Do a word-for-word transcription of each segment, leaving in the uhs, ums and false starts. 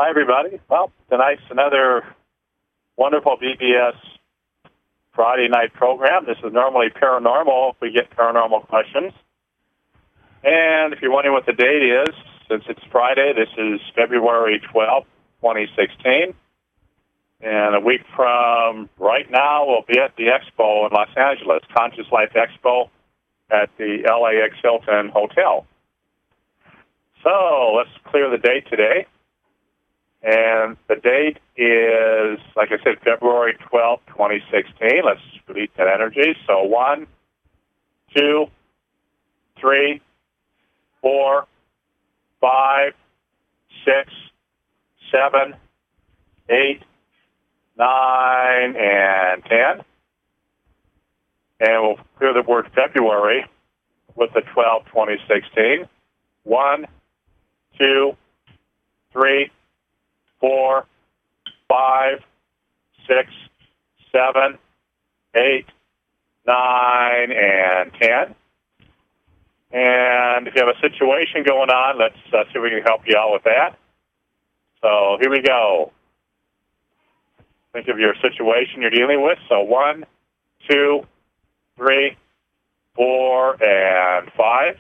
Hi, everybody. Well, tonight's another wonderful B B S Friday night program. This is normally paranormal. We get paranormal questions. And if you're wondering what the date is, since it's Friday, this is February twelfth, twenty sixteen. And a week from right now, we'll be at the Expo in Los Angeles, Conscious Life Expo at the L A X Hilton Hotel. So let's clear the date today. And the date is, like I said, February twelfth, twenty sixteen. Let's release that energy. So one, two, three, four, five, six, seven, eight, nine, and ten. And we'll clear the word February with the twelve, twenty sixteen. One, two, three, four, five, six, seven, eight, nine, and ten. And if you have a situation going on, let's uh, see if we can help you out with that. So here we go. Think of your situation you're dealing with. So one, two, three, four, and five.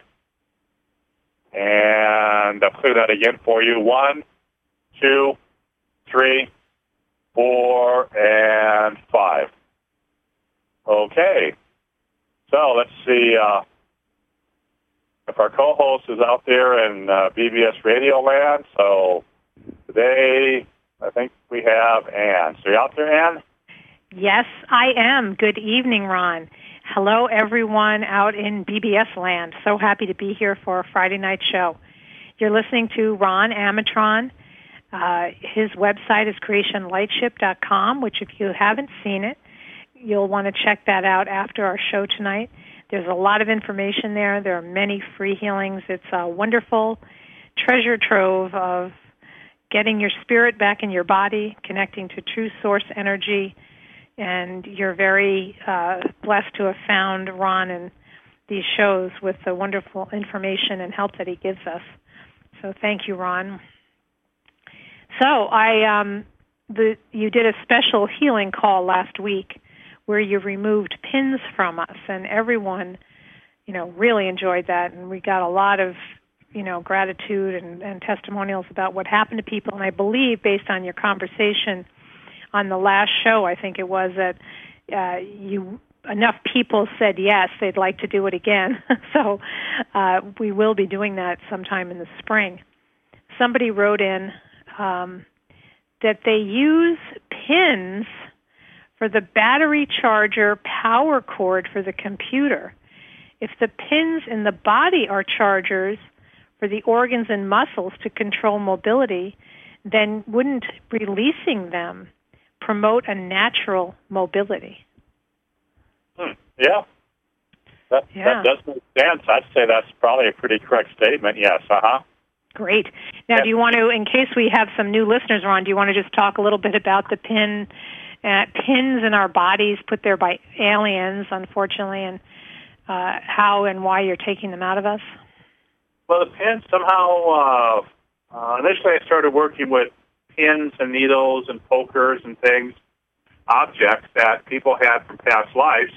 And I'll clear that again for you. One, two, three, four, and five. Okay. So let's see uh, if our co-host is out there in uh, B B S Radio Land. So today, I think we have Ann. So you out there, Ann? Yes, I am. Good evening, Ron. Hello, everyone out in B B S Land. So happy to be here for a Friday night show. You're listening to Ron Amatron. Uh, his website is creation lightship dot com, which if you haven't seen it, you'll want to check that out after our show tonight. There's a lot of information there. There are many free healings. It's a wonderful treasure trove of getting your spirit back in your body, connecting to true source energy, and you're very uh, blessed to have found Ron in these shows with the wonderful information and help that he gives us. So thank you, Ron. So I, um, the, you did a special healing call last week where you removed pins from us, and everyone, you know, really enjoyed that, and we got a lot of, you know, gratitude and, and testimonials about what happened to people. And I believe, based on your conversation on the last show, I think it was that uh, you enough people said yes, they'd like to do it again. so uh, we will be doing that sometime in the spring. Somebody wrote in um, that they use pins for the battery charger power cord for the computer. If the pins in the body are chargers for the organs and muscles to control mobility, then wouldn't releasing them promote a natural mobility? Hmm. Yeah. That, yeah. that does make sense. I'd say that's probably a pretty correct statement. Yes. Uh-huh. Great. Now, yeah. do you want to, in case we have some new listeners, Ron, do you want to just talk a little bit about the pin, uh, pins in our bodies put there by aliens, unfortunately, and uh, how and why you're taking them out of us? Well, the pins somehow, uh, uh, initially I started working with pins and needles and pokers and things, objects that people had from past lives,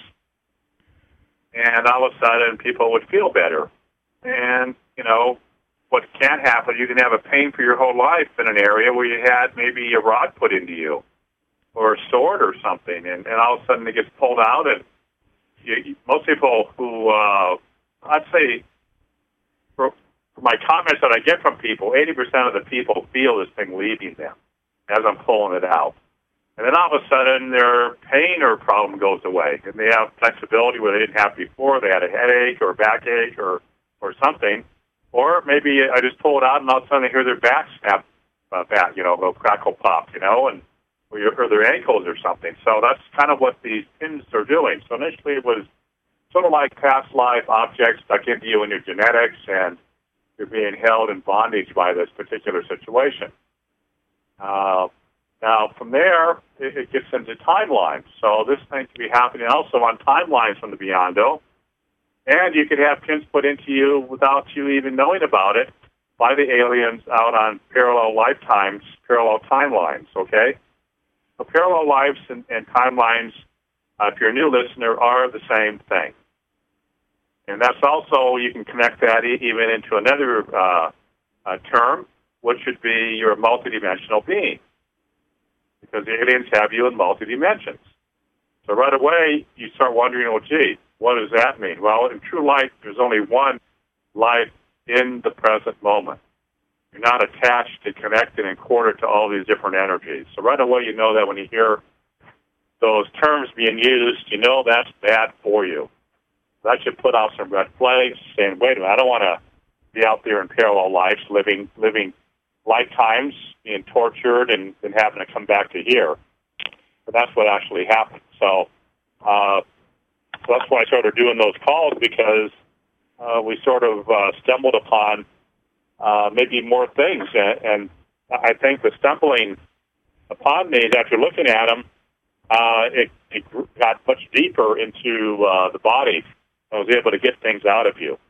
and all of a sudden people would feel better. And, you know, what can happen, you can have a pain for your whole life in an area where you had maybe a rod put into you or a sword or something, and, and all of a sudden it gets pulled out, and you, most people who, uh, I'd say, for, for my comments that I get from people, eighty percent of the people feel this thing leaving them as I'm pulling it out. And then all of a sudden their pain or problem goes away, and they have flexibility where they didn't have before. They had a headache or backache or, or something. Or maybe I just pull it out, and all of a sudden they hear their back snap uh, back, you know, go crackle pop, you know, and or, your, or their ankles or something. So that's kind of what these pins are doing. So initially it was sort of like past life objects stuck into you in your genetics, and you're being held in bondage by this particular situation. Uh, now, from there, it, it gets into timelines. So this thing can be happening also on timelines from the Beyond. And you could have pins put into you without you even knowing about it. by the aliens out on parallel lifetimes, parallel timelines, okay? So parallel lives and, and timelines, uh, if you're a new listener, are the same thing. And that's also, you can connect that e- even into another uh, uh, term, which would be you're a multidimensional being, because the aliens have you in multi-dimensions. So right away, you start wondering, well, gee, what does that mean? Well, in true life, there's only one life in the present moment. You're not attached and connected and quartered to all these different energies. So right away, you know that when you hear those terms being used, you know that's bad for you. That should put out some red flags, saying, wait a minute, I don't want to be out there in parallel lives, living living lifetimes, being tortured, and, and having to come back to here. But that's what actually happened. So, uh, so that's why I started doing those calls, because uh, we sort of uh, stumbled upon uh, maybe more things. And, and I think the stumbling upon these, after looking at them, uh, it, it got much deeper into uh, the body. I was able to get things out of you.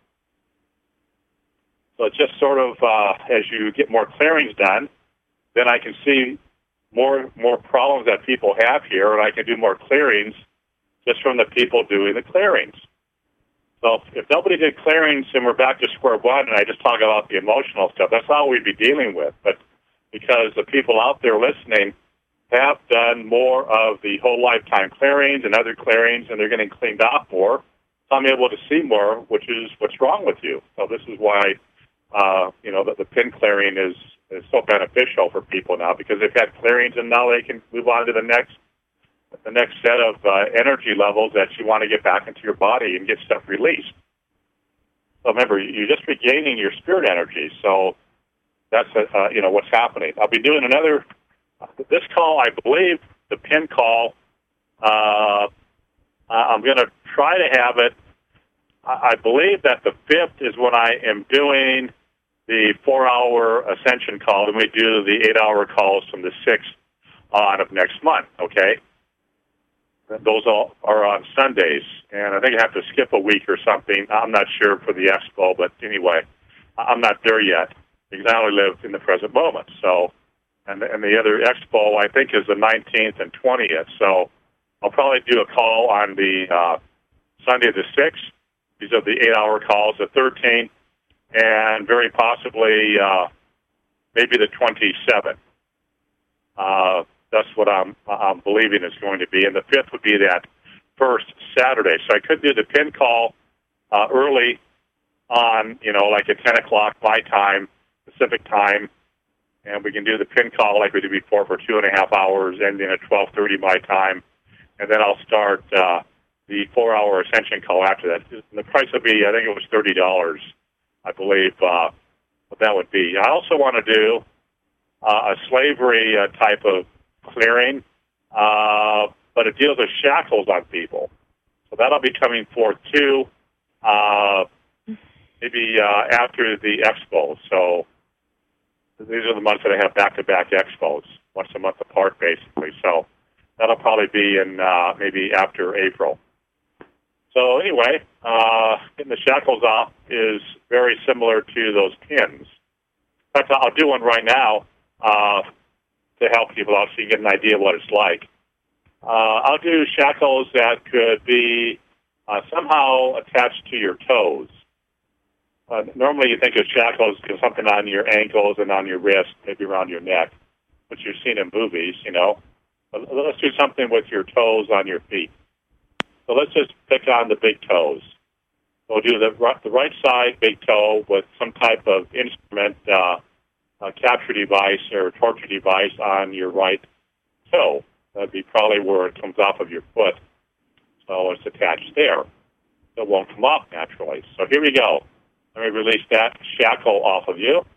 So it's just sort of, uh, as you get more clearings done, then I can see more more problems that people have here, and I can do more clearings just from the people doing the clearings. So if nobody did clearings and we're back to square one, and I just talk about the emotional stuff, that's all we'd be dealing with. But because the people out there listening have done more of the whole lifetime clearings and other clearings, and they're getting cleaned off more, so I'm able to see more, which is what's wrong with you. So this is why, uh, you know, the, the pin clearing is, is so beneficial for people now, because they've had clearings and now they can move on to the next the next set of uh, energy levels that you want to get back into your body and get stuff released. So remember, you're just regaining your spirit energy. So that's uh, you know what's happening. I'll be doing another. This call, I believe, the pin call. Uh, I'm going to try to have it. I believe that the fifth is when I am doing the four-hour ascension call, and we do the eight-hour calls from the sixth on of next month, okay? Those all are on Sundays, and I think I have to skip a week or something. I'm not sure for the expo, but anyway, I'm not there yet, because I only live in the present moment. So, and, and the other expo, I think, is the nineteenth and twentieth, so I'll probably do a call on the uh, Sunday the sixth. These are the eight-hour calls, the thirteenth, and very possibly uh, maybe the twenty-seventh. Uh, that's what I'm, I'm believing is going to be. And the fifth would be that first Saturday. So I could do the pin call uh, early on, you know, like at ten o'clock my time, Pacific time, and we can do the pin call like we did before for two and a half hours, ending at twelve thirty my time. And then I'll start uh, the four-hour ascension call after that. And the price would be, I think it was thirty dollars, I believe, uh, what that would be. I also want to do uh, a slavery uh, type of clearing, uh, but it deals with shackles on people. So that'll be coming forth, too, uh, maybe uh, after the expos. So these are the months that I have back-to-back expos, once a month apart, basically. So that'll probably be in uh, maybe after April. So anyway, uh, getting the shackles off is very similar to those pins. In fact, I'll do one right now uh, to help people out so you get an idea of what it's like. Uh, I'll do shackles that could be uh, somehow attached to your toes. Uh, normally you think of shackles as something on your ankles and on your wrist, maybe around your neck, which you've seen in movies, you know. But let's do something with your toes on your feet. So let's just pick on the big toes. We'll do the, the right side big toe with some type of instrument, uh, a capture device or torture device on your right toe. That'd be probably where it comes off of your foot. So it's attached there. It won't come off naturally. So here we go. Let me release that shackle off of you.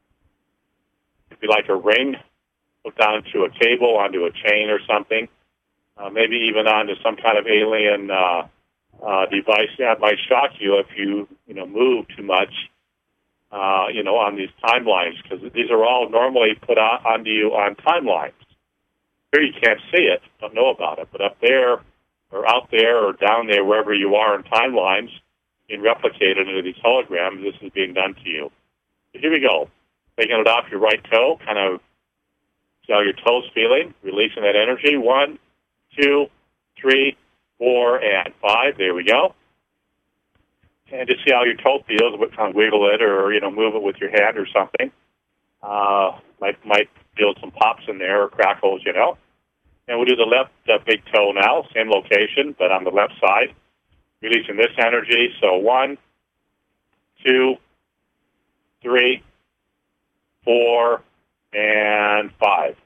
It'd be like a ring hooked onto a cable, onto a chain or something. Uh, maybe even onto some kind of alien uh, uh, device that might shock you if you, you know, move too much, uh, you know, on these timelines, because these are all normally put on, onto you on timelines. Here you can't see it, don't know about it, but up there or out there or down there, wherever you are in timelines, being replicated into these holograms, this is being done to you. Here we go. Taking it off your right toe, kind of see how your toes feeling, releasing that energy. One, two, three, four, and five. There we go. And just see how your toe feels. What kind of wiggle it, or you know, move it with your hand or something. Uh, might might feel some pops in there or crackles, you know. And we'll do the left uh, big toe now, same location, but on the left side, releasing this energy. So one, two, three, four, and five.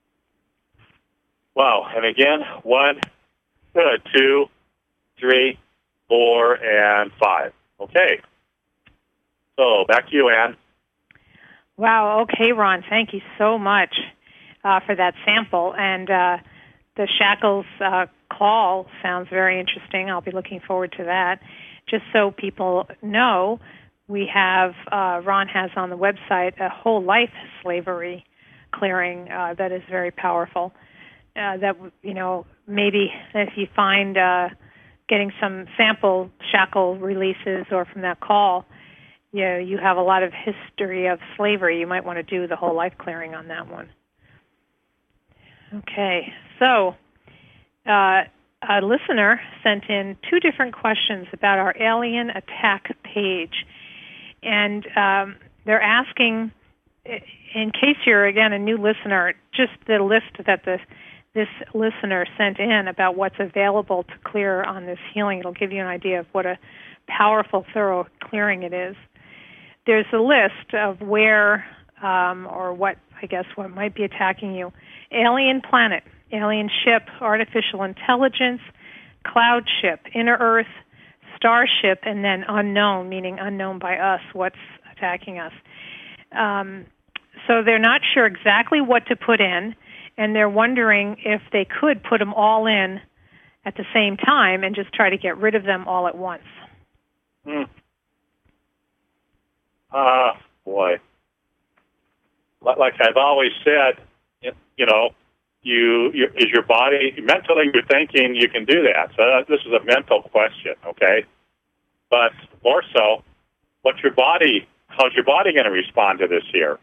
Wow. And again, one, good, two, three, four, and five. Okay. So back to you, Ann. Wow. Okay, Ron. Thank you so much uh, for that sample. And uh, the Shackles uh, call sounds very interesting. I'll be looking forward to that. Just so people know, we have, uh, Ron has on the website a whole life slavery clearing uh, that is very powerful. Uh, that, you know, maybe if you find uh, getting some sample shackle releases or from that call, you know, you have a lot of history of slavery, you might want to do the whole life clearing on that one. Okay, so uh, a listener sent in two different questions about our alien attack page. And um, they're asking, in case you're, again, a new listener, just the list that the, this listener sent in about what's available to clear on this healing. It'll give you an idea of what a powerful, thorough clearing it is. There's a list of where, um, or what, I guess, what might be attacking you. Alien planet, alien ship, artificial intelligence, cloud ship, inner Earth, starship, and then unknown, meaning unknown by us, what's attacking us. Um, so they're not sure exactly what to put in, and they're wondering if they could put them all in at the same time and just try to get rid of them all at once. Hmm. Ah, uh, boy. Like I've always said, you know, you, you is your body, mentally you're thinking you can do that. So this is a mental question, okay? But more so, what's your body, how's your body going to respond to this here?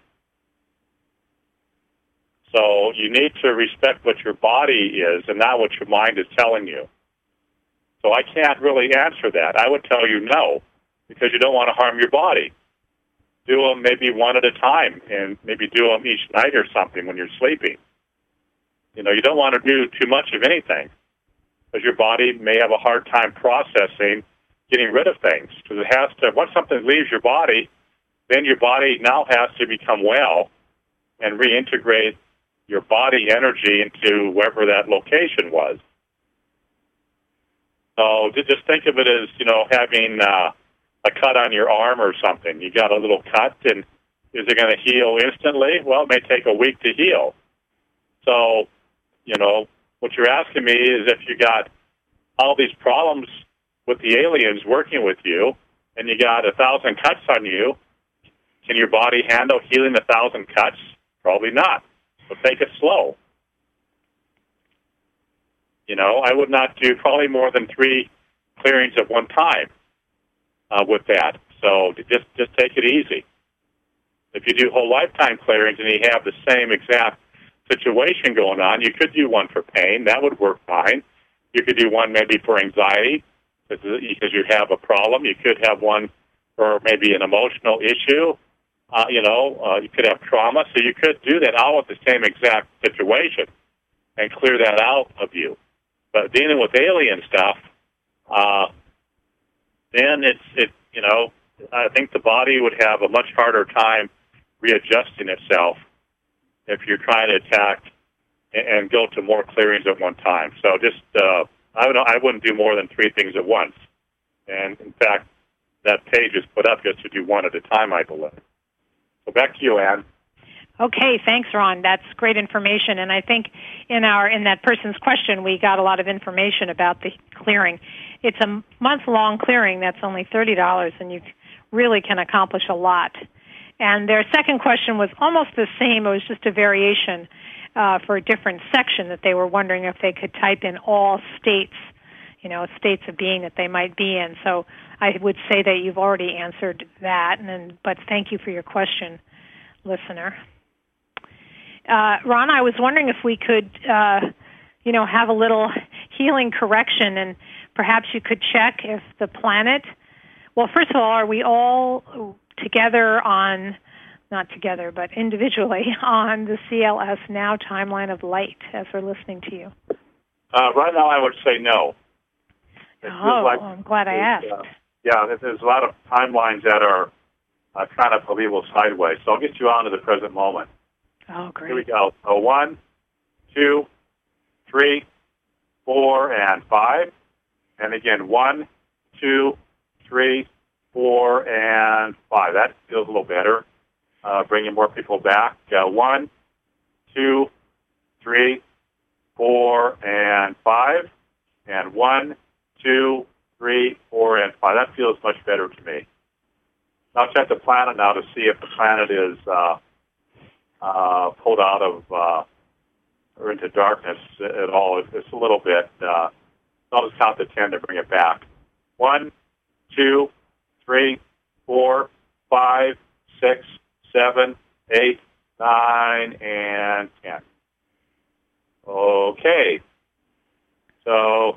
So you need to respect what your body is and not what your mind is telling you. So I can't really answer that. I would tell you no, because you don't want to harm your body. Do them maybe one at a time, and maybe do them each night or something when you're sleeping. You know, you don't want to do too much of anything, because your body may have a hard time processing getting rid of things. Because it has to, once something leaves your body, then your body now has to become well and reintegrate your body energy into wherever that location was. So just think of it as, you know, having uh, a cut on your arm or something. You got a little cut, and is it going to heal instantly? Well, it may take a week to heal. So, you know, what you're asking me is if you got all these problems with the aliens working with you, and you got a thousand cuts on you, can your body handle healing a thousand cuts? Probably not. So take it slow. You know, I would not do probably more than three clearings at one time uh, with that. So just just take it easy. If you do whole lifetime clearings and you have the same exact situation going on, you could do one for pain. That would work fine. You could do one maybe for anxiety because you have a problem. You could have one for maybe an emotional issue. Uh, you know, uh, you could have trauma. So you could do that all with the same exact situation and clear that out of you. But dealing with alien stuff, uh, then it's, it, you know, I think the body would have a much harder time readjusting itself if you're trying to attack and, and go to more clearings at one time. So just, uh, I, would, I wouldn't do more than three things at once. And, in fact, that page is put up just to do one at a time, I believe. So back to you, Ann. Okay, thanks, Ron. That's great information. And I think in our in that person's question, we got a lot of information about the clearing. It's a month-long clearing that's only thirty dollars, and you really can accomplish a lot. And their second question was almost the same. It was just a variation uh, for a different section that they were wondering if they could type in all states, you know, states of being that they might be in. So I would say that you've already answered that, and then, but thank you for your question, listener. Uh, Ron, I was wondering if we could, uh, you know, have a little healing correction, and perhaps you could check if the planet, well, first of all, are we all together on, not together, but individually on the C L S Now timeline of light as we're listening to you? Uh, right now, I would say no. It oh, like I'm glad I asked. Uh, yeah, there's a lot of timelines that are uh, kind of a little sideways. So I'll get you on to the present moment. Oh, great. Here we go. So one, two, three, four, and five. And again, one, two, three, four, and five. That feels a little better. Uh, bringing more people back. Uh, one, two, three, four, and five. And one, two, three, four, and five. That feels much better to me. I'll check the planet now to see if the planet is uh, uh, pulled out of uh, or into darkness at all. It's, it's a little bit. Uh, I'll just count to ten to bring it back. One, two, three, four, five, six, seven, eight, nine, and ten. Okay. So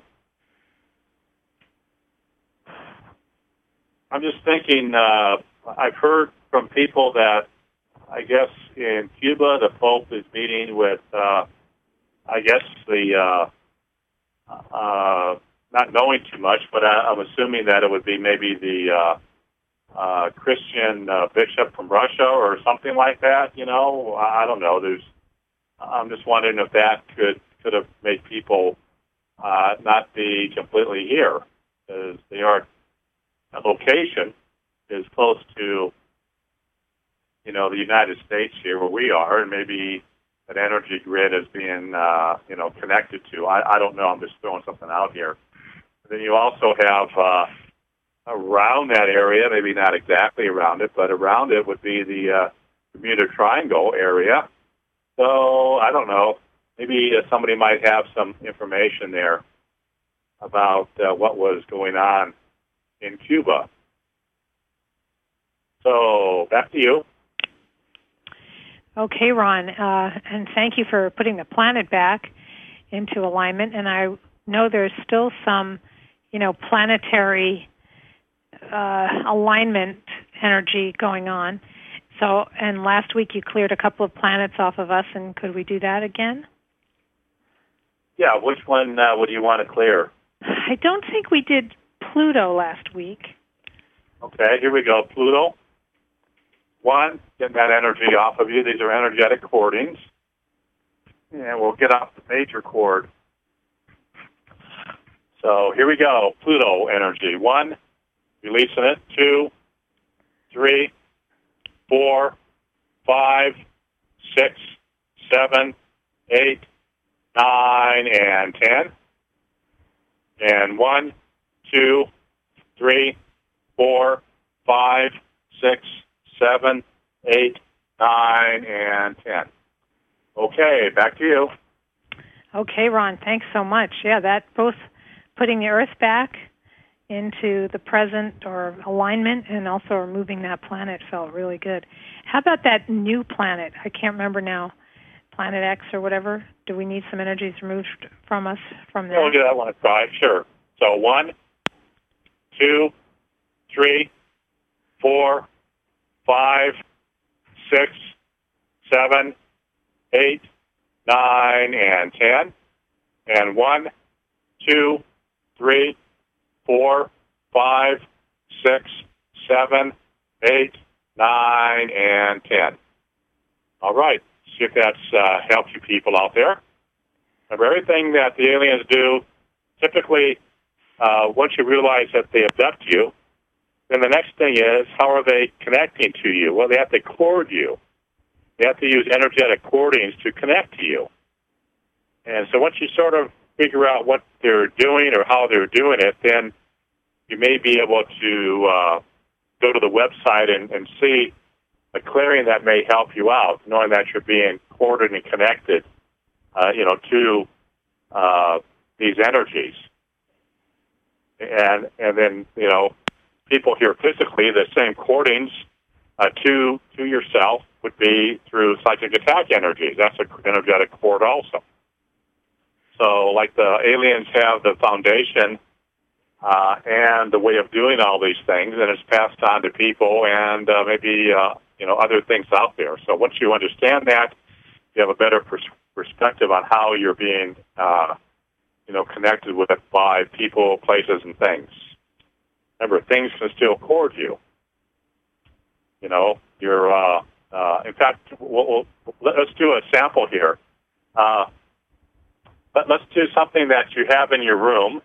I'm just thinking, uh, I've heard from people that I guess in Cuba the Pope is meeting with, uh, I guess, the, uh, uh, not knowing too much, but I, I'm assuming that it would be maybe the uh, uh, Christian uh, bishop from Russia or something like that, you know. I, I don't know. There's, I'm just wondering if that could, could have made people uh, not be completely here, because they are location is close to, you know, the United States here where we are, and maybe an energy grid is being, uh, you know, connected to. I, I don't know. I'm just throwing something out here. Then you also have uh, around that area, maybe not exactly around it, but around it would be the uh, Bermuda Triangle area. So I don't know. Maybe uh, somebody might have some information there about uh, what was going on in Cuba. So back to you. Okay, Ron, uh, and thank you for putting the planet back into alignment. And I know there's still some, you know, planetary uh, alignment energy going on. So, and last week you cleared a couple of planets off of us, and could we do that again? Yeah, which one uh, would you want to clear? I don't think we did Pluto last week. Okay, here we go. Pluto. One, getting that energy off of you. These are energetic cordings. And we'll get off the major cord. So here we go. Pluto energy. One, releasing it. Two, three, four, five, six, seven, eight, nine, and ten. And one, two, three, four, five, six, seven, eight, nine, and ten. Okay, back to you. Okay, Ron, thanks so much. Yeah, that both putting the Earth back into the present or alignment and also removing that planet felt really good. How about that new planet? I can't remember now. Planet X or whatever. Do we need some energies removed from us from there? We'll give that one a try, sure. So one, two, three, four, five, six, seven, eight, nine, and ten. And one, two, three, four, five, six, seven, eight, nine, and ten. All right. See if that's uh, helps you people out there. Of everything that the aliens do, typically, uh, once you realize that they abduct you, then the next thing is, how are they connecting to you? Well, they have to cord you. They have to use energetic cordings to connect to you. And so once you sort of figure out what they're doing or how they're doing it, then you may be able to uh, go to the website and, and see a clearing that may help you out, knowing that you're being corded and connected, uh, you know, to uh, these energies. And and then, you know, people here physically, the same cordings uh, to to yourself would be through psychic attack energies. That's an energetic cord also. So like the aliens have the foundation uh, and the way of doing all these things, and it's passed on to people and uh, maybe uh, you know other things out there. So once you understand that, you have a better pers- perspective on how you're being uh, you know connected with by people, places, and things. Remember, things can still cord you. You know, you're. Uh, uh, in fact, we'll, we'll, let's do a sample here. Uh, but let's do something that you have in your room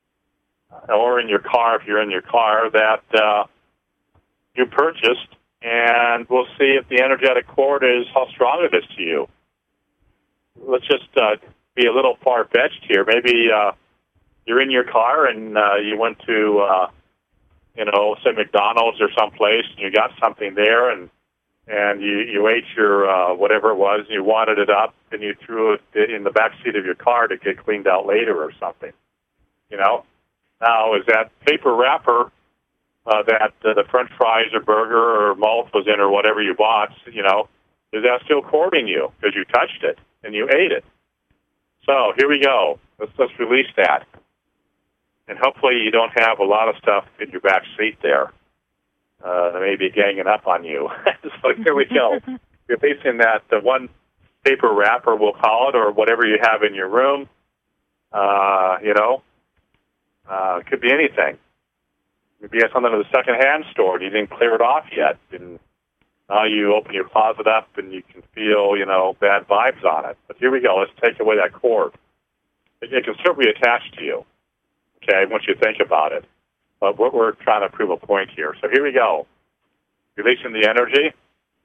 or in your car, if you're in your car, that uh, you purchased, and we'll see if the energetic cord is how strong it is to you. Let's just uh, be a little far-fetched here. Maybe uh, you're in your car and uh, you went to, uh, you know, say McDonald's or someplace, and you got something there, and and you, you ate your uh, whatever it was, and you wadded it up, and you threw it in the back seat of your car to get cleaned out later or something. You know? Now, is that paper wrapper uh, that uh, the French fries or burger or malt was in or whatever you bought, you know, is that still cording you because you touched it and you ate it? So here we go. Let's, let's release that. And hopefully you don't have a lot of stuff in your back seat there. Uh, that may be ganging up on you. So here we go. You're facing that the one paper wrapper, we'll call it, or whatever you have in your room. Uh, you know, uh, it could be anything. Maybe you have something in the second-hand store and you didn't clear it off yet. And now you open your closet up and you can feel, you know, bad vibes on it. But here we go. Let's take away that cord. It, it can still be attached to you, okay, once you think about it. But what we're trying to prove a point here. So here we go. Releasing the energy.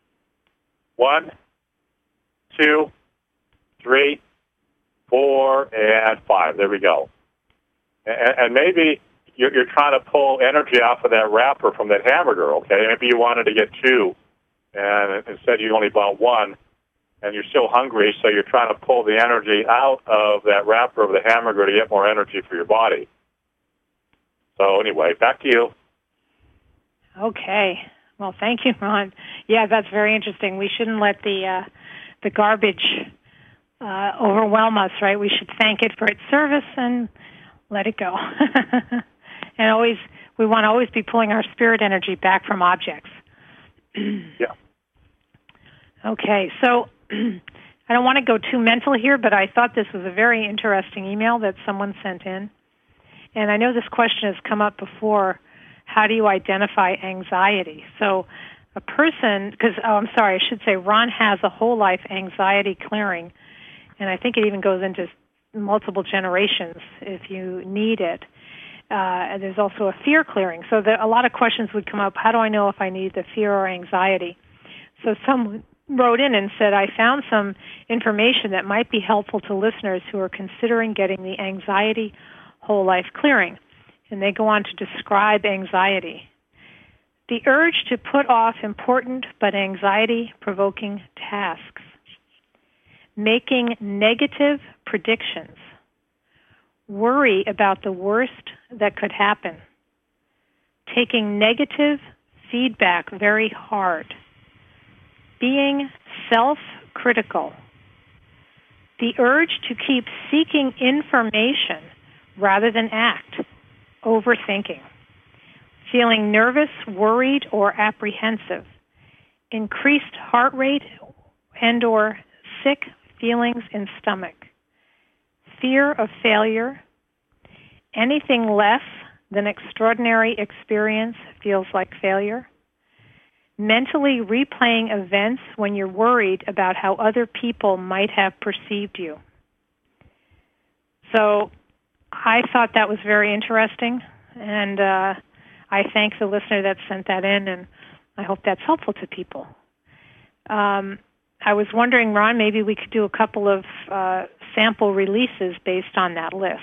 One, two, three, four, and five. There we go. And, and maybe you're, you're trying to pull energy off of that wrapper from that hamburger, okay? Maybe you wanted to get two, and instead you only bought one, and you're still hungry, so you're trying to pull the energy out of that wrapper of the hamburger to get more energy for your body. So anyway, back to you. Okay. Well, thank you, Ron. Yeah, that's very interesting. We shouldn't let the uh, the garbage uh, overwhelm us, right? We should thank it for its service and let it go. And always, we want to always be pulling our spirit energy back from objects. Yeah. Okay, so I don't want to go too mental here, but I thought this was a very interesting email that someone sent in. And I know this question has come up before. How do you identify anxiety? So a person, because, oh, I'm sorry, I should say Ron has a whole life anxiety clearing, and I think it even goes into multiple generations if you need it. Uh, and there's also a fear clearing. So there, a lot of questions would come up. How do I know if I need the fear or anxiety? So someone wrote in and said, I found some information that might be helpful to listeners who are considering getting the anxiety whole life clearing. And they go on to describe anxiety. The urge to put off important but anxiety-provoking tasks. Making negative predictions. Worry about the worst that could happen. Taking negative feedback very hard. Being self-critical. The urge to keep seeking information rather than act. Overthinking. Feeling nervous, worried, or apprehensive. Increased heart rate and or sick feelings in stomach. Fear of failure. Anything less than extraordinary experience feels like failure. Mentally replaying events when you're worried about how other people might have perceived you. So I thought that was very interesting, and uh, I thank the listener that sent that in, and I hope that's helpful to people. Um, I was wondering, Ron, maybe we could do a couple of uh, sample releases based on that list.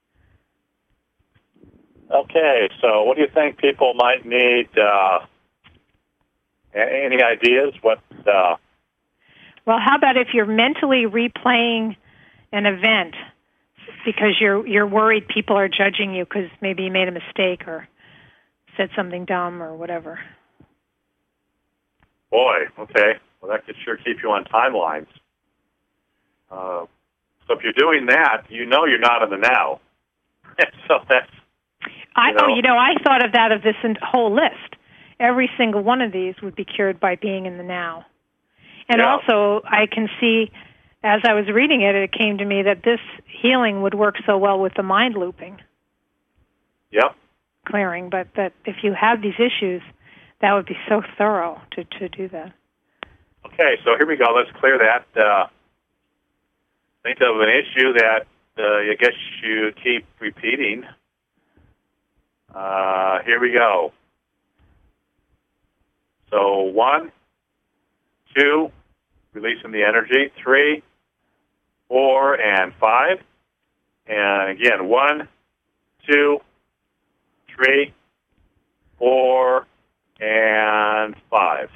Okay, so what do you think people might need? Uh, any ideas? What? Uh... Well, how about if you're mentally replaying an event because you're you're worried people are judging you because maybe you made a mistake or said something dumb or whatever. Boy, okay. Well, that could sure keep you on timelines. Uh, so if you're doing that, you know you're not in the now. so that's, I, you know, oh, you know, I thought of that of this whole list. Every single one of these would be cured by being in the now. And yeah. also, I can see, as I was reading it, it came to me that this healing would work so well with the mind looping. Yep. Clearing, but that if you have these issues, that would be so thorough to, to do that. Okay, so here we go. Let's clear that. Uh, think of an issue that uh, I guess you keep repeating. Uh, here we go. So one, two, releasing the energy, three, four, and five. And again, one, two, three, four, and five.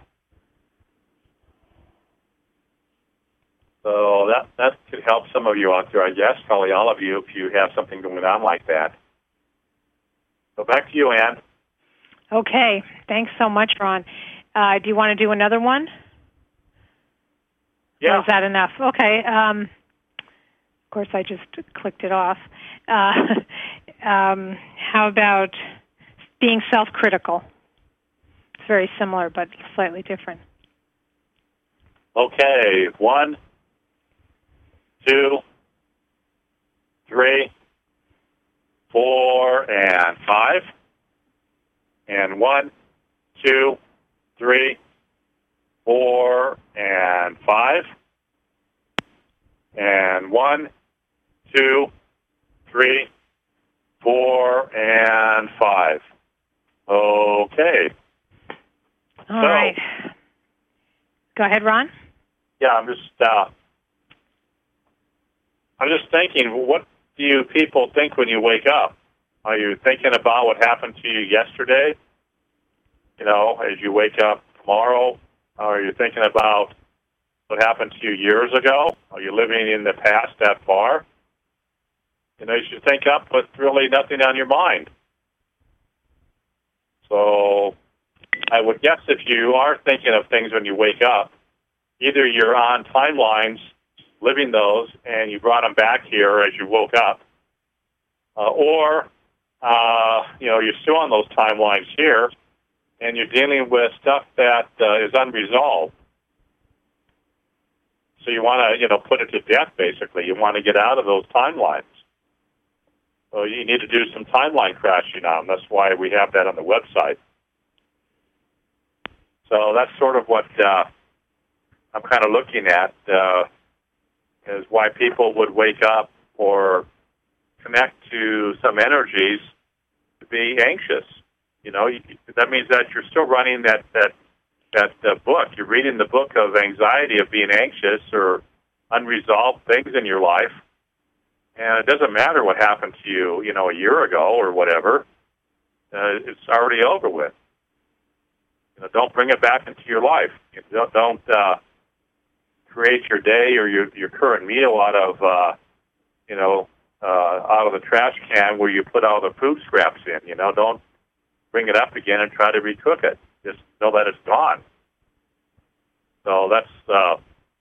So that that could help some of you out there, I guess, probably all of you, if you have something going on like that. So back to you, Ann. Okay. Thanks so much, Ron. Uh, do you want to do another one? Yeah. Or is that enough? Okay. Um, of course, I just clicked it off. Uh, um, how about being self-critical? It's very similar, but slightly different. Okay. One, two, three, four, and five. And one, two, three, four, and five. And one, two, three, four, and five. Okay. All so, right. Go ahead, Ron. Yeah, I'm just, uh, I'm just thinking, what do you people think when you wake up? Are you thinking about what happened to you yesterday? You know, as you wake up tomorrow, are you thinking about what happened to you years ago? Are you living in the past that far? You know, you should think up with really nothing on your mind. So I would guess if you are thinking of things when you wake up, either you're on timelines, living those, and you brought them back here as you woke up, uh, or, uh, you know, you're still on those timelines here, and you're dealing with stuff that uh, is unresolved. So you want to, you know, put it to death, basically. You want to get out of those timelines. So you need to do some timeline crashing on. That's why we have that on the website. So that's sort of what uh, I'm kind of looking at, uh, is why people would wake up or connect to some energies to be anxious. You know, that means that you're still running that that that uh, book. You're reading the book of anxiety, of being anxious or unresolved things in your life, and it doesn't matter what happened to you, you know, a year ago or whatever. Uh, it's already over with. You know, don't bring it back into your life. You don't don't uh, create your day or your your current meal out of uh, you know uh, out of the trash can where you put all the food scraps in. You know, don't bring it up again and try to recook it. Just know that it's gone. So that's, uh,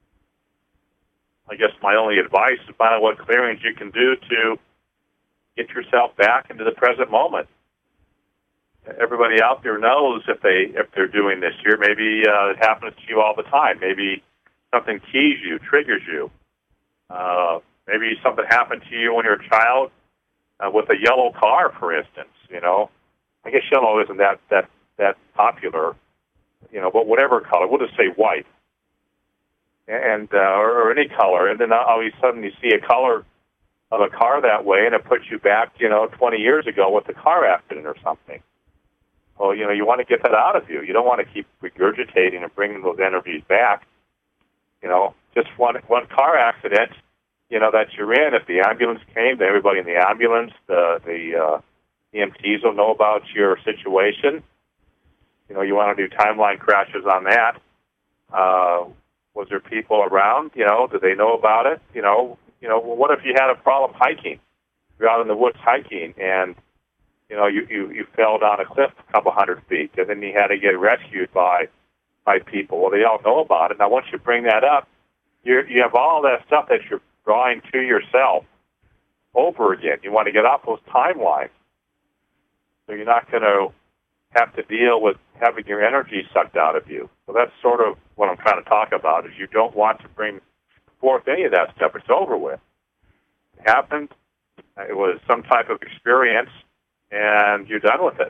I guess, my only advice is find out what clearings you can do to get yourself back into the present moment. Everybody out there knows if they if they're doing this here. Maybe uh, it happens to you all the time. Maybe something keys you, triggers you. Uh, maybe something happened to you when you were a child uh, with a yellow car, for instance. You know, I guess yellow isn't that that that popular, you know, but whatever color, we'll just say white, and uh, or, or any color, and then all of a sudden you see a color of a car that way, and it puts you back, you know, twenty years ago with a car accident or something. Well, you know, you want to get that out of you. You don't want to keep regurgitating and bringing those energies back. You know, just one one car accident, you know, that you're in. If the ambulance came, then everybody in the ambulance, the the uh, E M Ts will know about your situation. You know, you want to do timeline crashes on that. Uh, was there people around? You know, did they know about it? You know, you know, well, what if you had a problem hiking? You're out in the woods hiking, and you know, you, you, you fell down a cliff a couple hundred feet, and then you had to get rescued by by people. Well, they all know about it. Now, once you bring that up, you you have all that stuff that you're drawing to yourself over again. You want to get off those timelines, so you're not going to have to deal with having your energy sucked out of you. So that's sort of what I'm trying to talk about, is you don't want to bring forth any of that stuff. It's over with. It happened. It was some type of experience, and you're done with it.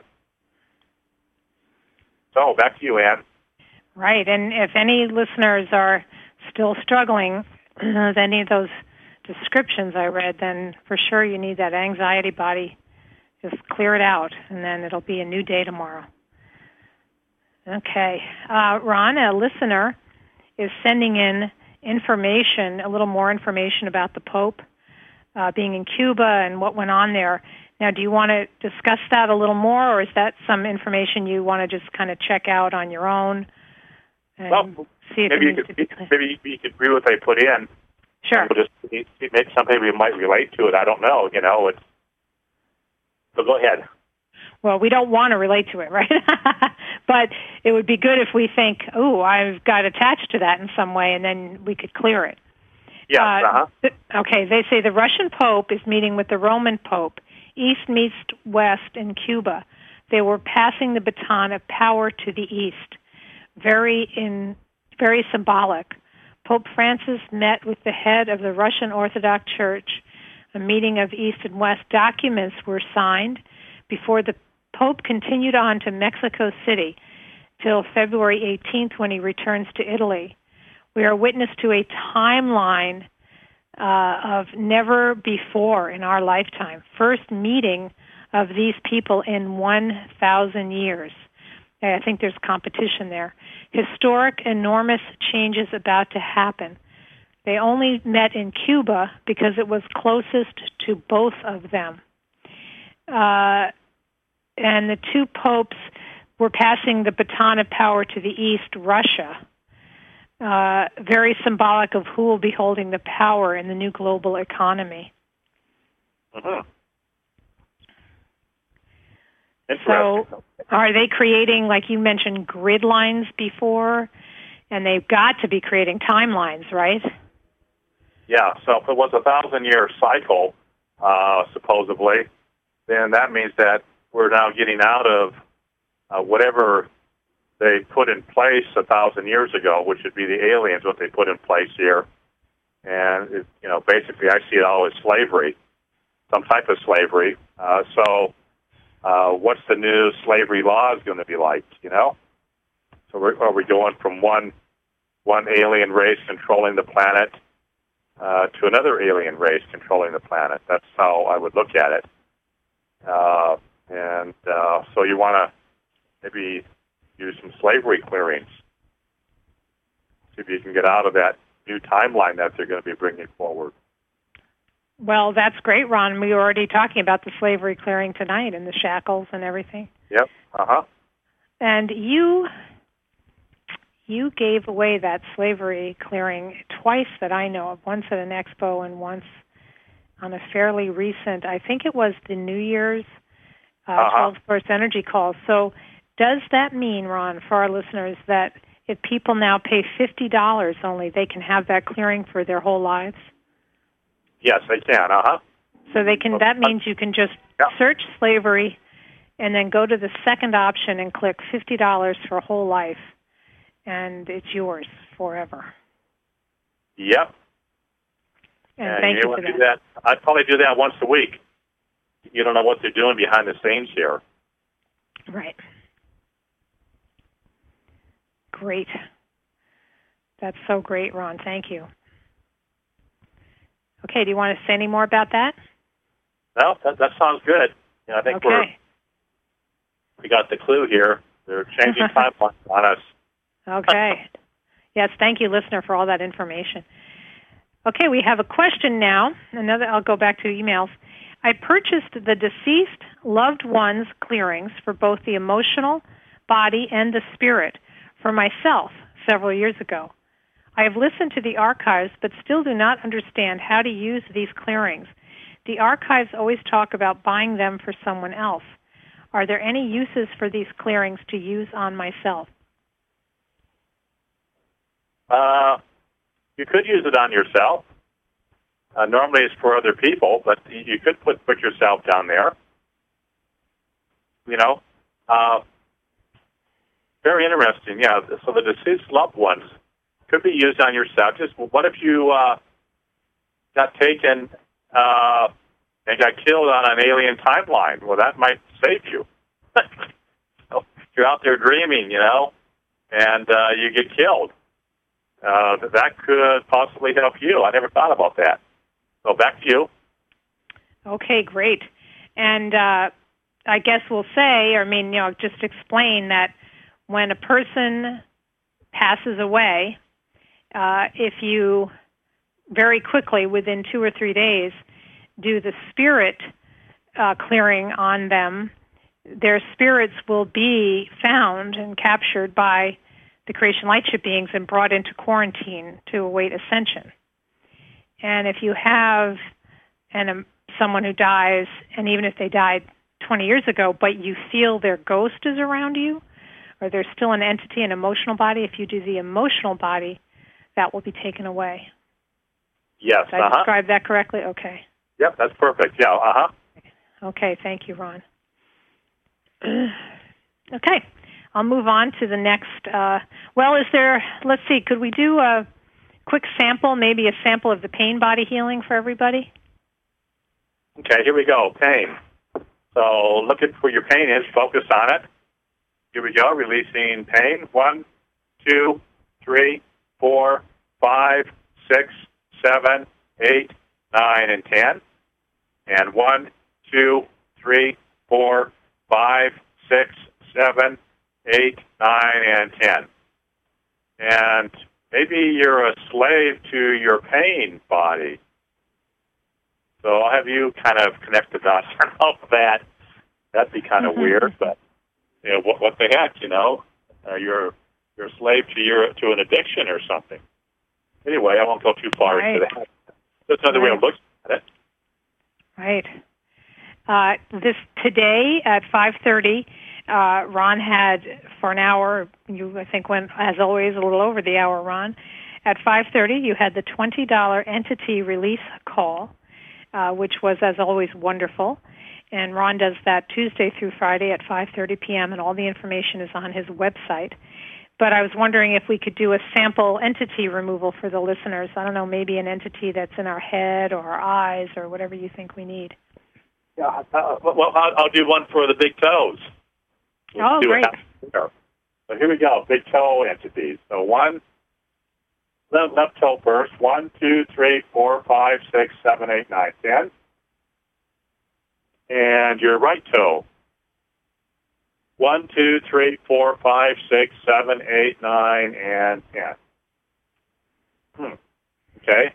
So, back to you, Ann. Right, and if any listeners are still struggling with any of those descriptions I read, then for sure you need that anxiety body. Just clear it out, and then it'll be a new day tomorrow. Okay. Uh, Ron, a listener, is sending in information, a little more information about the Pope uh, being in Cuba and what went on there. Now, do you want to discuss that a little more, or is that some information you want to just kind of check out on your own? And well, see if maybe, it you needs could, to be maybe you could read what they put in. Sure. We'll just make something we might relate to it. I don't know. You know, it's so go ahead. Well, we don't want to relate to it, right? But it would be good if we think, oh, I've got attached to that in some way, and then we could clear it. Yeah, uh, uh-huh. Th- okay, they say the Russian Pope is meeting with the Roman Pope, East meets West in Cuba. They were passing the baton of power to the East. Very in, very symbolic. Pope Francis met with the head of the Russian Orthodox Church. A meeting of East and West. Documents were signed before the Pope continued on to Mexico City till February eighteenth when he returns to Italy. We are witness to a timeline uh, of never before in our lifetime. First meeting of these people in one thousand years. I think there's competition there. Historic, enormous changes about to happen. They only met in Cuba because it was closest to both of them. Uh, and the two popes were passing the baton of power to the East, Russia. Uh, very symbolic of who will be holding the power in the new global economy. Uh-huh. So are they creating, like you mentioned, grid lines before? And they've got to be creating timelines, right? Yeah, so if it was a thousand-year cycle, uh, supposedly, then that means that we're now getting out of uh, whatever they put in place a thousand years ago, which would be the aliens, what they put in place here. And, it, you know, basically I see it all as slavery, some type of slavery. Uh, so uh, what's the new slavery laws going to be like, you know? So we're, are we going from one one alien race controlling the planet uh, to another alien race controlling the planet? That's how I would look at it. Uh, and uh, so you want to maybe use some slavery clearings. See if you can get out of that new timeline that they're going to be bringing forward. Well, that's great, Ron. We were already talking about the slavery clearing tonight and the shackles and everything. Yep. Uh-huh. And you you gave away that slavery clearing twice that I know of, once at an expo and once on a fairly recent, I think it was the New Year's uh, uh-huh. twelve Source Energy call. So does that mean, Ron, for our listeners, that if people now pay fifty dollars only, they can have that clearing for their whole lives? Yes, they can, uh-huh. So they can. That means you can just yeah. search slavery and then go to the second option and click fifty dollars for a whole life, and it's yours forever. Yep. And, and thank you, you for do that. that. I'd probably do that once a week. You don't know what they're doing behind the scenes here. Right. Great. That's so great, Ron. Thank you. Okay, do you want to say any more about that? No, that, that sounds good. You know, I think okay. we're, we got the clue here. They're changing timelines on us. Okay. Yes, thank you, listener, for all that information. Okay, we have a question now. Another. I'll go back to emails. I purchased the deceased loved ones clearings for both the emotional body and the spirit for myself several years ago. I have listened to the archives, but still do not understand how to use these clearings. The archives always talk about buying them for someone else. Are there any uses for these clearings to use on myself? Uh, you could use it on yourself. Uh, normally it's for other people, but you could put, put yourself down there. You know, uh, very interesting, yeah. So the deceased loved ones could be used on yourself. Just what if you uh, got taken uh, and got killed on an alien timeline? Well, that might save you. So you're out there dreaming, you know, and uh, you get killed. Uh, that could possibly help you. I never thought about that. So back to you. Okay, great. And uh, I guess we'll say, or I mean, you know, just explain that when a person passes away, uh, if you very quickly, within two or three days, do the spirit uh, clearing on them, their spirits will be found and captured by the creation lightship beings and brought into quarantine to await ascension. And if you have an, um, someone who dies, and even if they died twenty years ago, but you feel their ghost is around you, or there's still an entity, an emotional body, if you do the emotional body, that will be taken away. Yes. Did I uh-huh. describe that correctly? Okay. Yep, that's perfect. Yeah, uh-huh. Okay, thank you, Ron. Okay, I'll move on to the next. Uh, well, is there, let's see, could we do a quick sample, maybe a sample of the pain body healing for everybody? Okay, here we go, pain. So look at where your pain is, focus on it. Here we go, releasing pain. One, two, three, four, five, six, seven, eight, nine, and ten. And one, two, three, four, five, six, seven, eight, nine, and ten. And maybe you're a slave to your pain body. So I'll have you kind of connect the dots on that. That'd be kind of mm-hmm. weird, but you know, what, what the heck, you know? Uh, you're you're a slave to your to an addiction or something. Anyway, I won't go too far right. into that. That's another right. way of looking at it. Right. Uh, this today at five thirty, uh, Ron had for an hour. You, I think, went as always a little over the hour. Ron, at five thirty, you had the twenty dollar entity release call, uh, which was as always wonderful. And Ron does that Tuesday through Friday at five thirty p.m. and all the information is on his website. But I was wondering if we could do a sample entity removal for the listeners. I don't know, maybe an entity that's in our head or our eyes or whatever you think we need. Yeah, uh, well, I'll, I'll do one for the big toes. We'll oh, great. So here we go, big toe entities. So one, left, left toe first. One, two, three, four, five, six, seven, eight, nine, ten. And your right toe. One, two, three, four, five, six, seven, eight, nine, and ten. Hmm. Okay.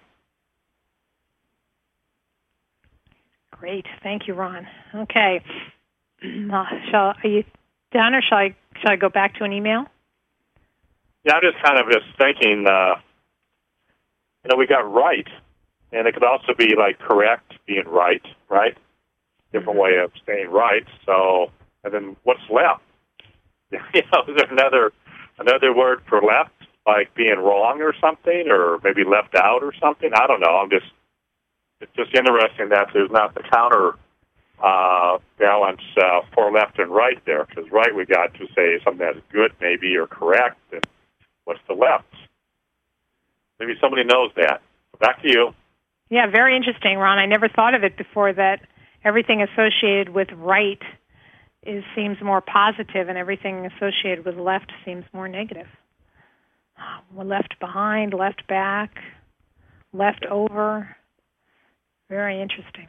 Great. Thank you, Ron. Okay. Uh, shall are you done, or shall I shall I go back to an email? Yeah, I'm just kind of just thinking. Uh, you know, we got right, and it could also be like correct, being right, right? Different way of saying right. So, and then what's left? You know, is there another another word for left, like being wrong or something, or maybe left out or something? I don't know. I'm just it's just interesting that there's not the counter uh, balance uh, for left and right there. Because right, we got to say something that's good, maybe, or correct, and what's the left? Maybe somebody knows that. Back to you. Yeah, very interesting, Ron. I never thought of it before that. Everything associated with right is seems more positive, and everything associated with left seems more negative. Well, left behind, left back, left over. Very interesting.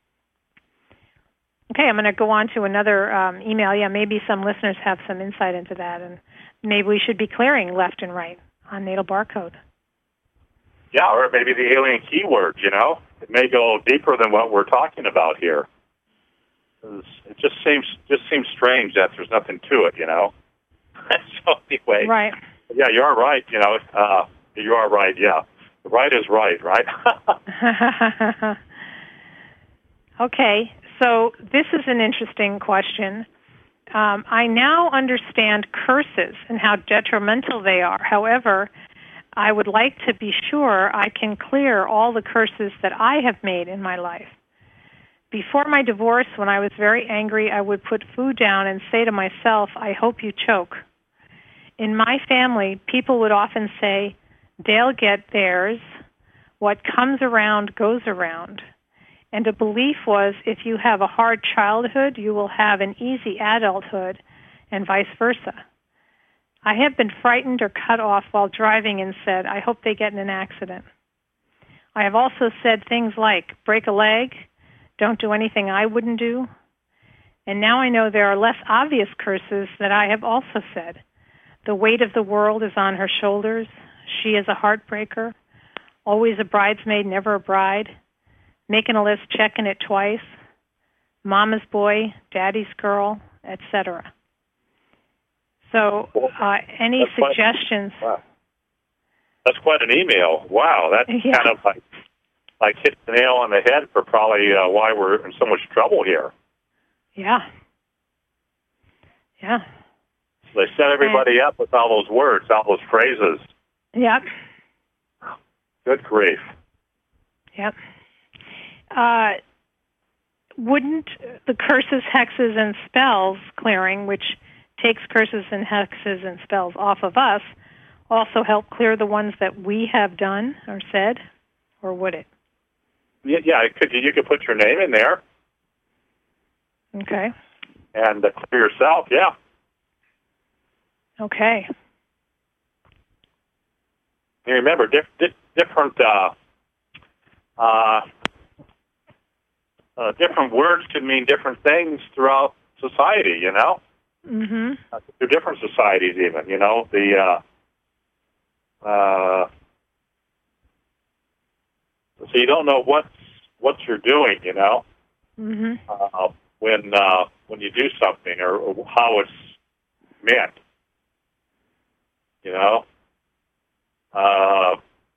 Okay, I'm going to go on to another um, email. Yeah, maybe some listeners have some insight into that, and maybe we should be clearing left and right on natal barcode. Yeah, or maybe the alien keyword, you know? It may go deeper than what we're talking about here. It just seems just seems strange that there's nothing to it, you know? So anyway. Right. Yeah, you are right, you know. Uh, you are right, yeah. Right is right, right? Okay, so this is an interesting question. Um, I now understand curses and how detrimental they are. However, I would like to be sure I can clear all the curses that I have made in my life. Before my divorce, when I was very angry, I would put food down and say to myself, I hope you choke. In my family, people would often say, they'll get theirs. What comes around goes around. And the belief was if you have a hard childhood, you will have an easy adulthood, and vice versa. I have been frightened or cut off while driving and said, I hope they get in an accident. I have also said things like, break a leg, don't do anything I wouldn't do. And now I know there are less obvious curses that I have also said. The weight of the world is on her shoulders. She is a heartbreaker. Always a bridesmaid, never a bride. Making a list, checking it twice. Mama's boy, daddy's girl, et cetera. So, uh, any That's quite, suggestions? Wow. That's quite an email. Wow, that's yeah. kind of like like hit the nail on the head for probably uh, why we're in so much trouble here. Yeah. Yeah. They set everybody and, up with all those words, all those phrases. Yep. Good grief. Yep. Uh, wouldn't the curses, hexes, and spells clearing, which takes curses and hexes and spells off of us, also help clear the ones that we have done or said, or would it? Yeah, yeah it could, you could put your name in there. Okay. And uh, clear yourself, yeah. Okay. And remember, diff, diff, different uh, uh, uh, different words can mean different things throughout society, you know? Mm-hmm. Uh, through different societies even, you know? The, uh, uh, so you don't know what's, what you're doing, you know? Mm-hmm. Uh, when, uh, when you do something or, or how it's meant, you know? Uh,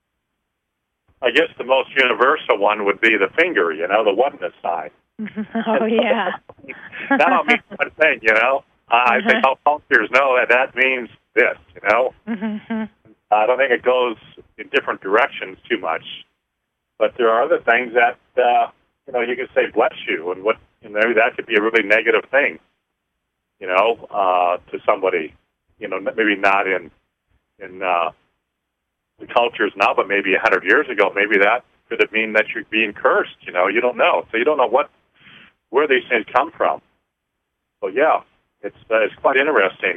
I guess the most universal one would be the finger, you know, the oneness sign. Oh, yeah. That all means one thing, you know. Uh, I uh-huh. think all cultures know that that means this, you know. Mm-hmm. I don't think it goes in different directions too much. But there are other things that, uh, you know, you could say bless you, and what, you know, that could be a really negative thing, you know, uh, to somebody, you know, maybe not in, in, uh, the cultures now, but maybe a hundred years ago, maybe that could have mean that you're being cursed. You know, you don't know, so you don't know what where these things come from. So yeah, it's uh, it's quite interesting.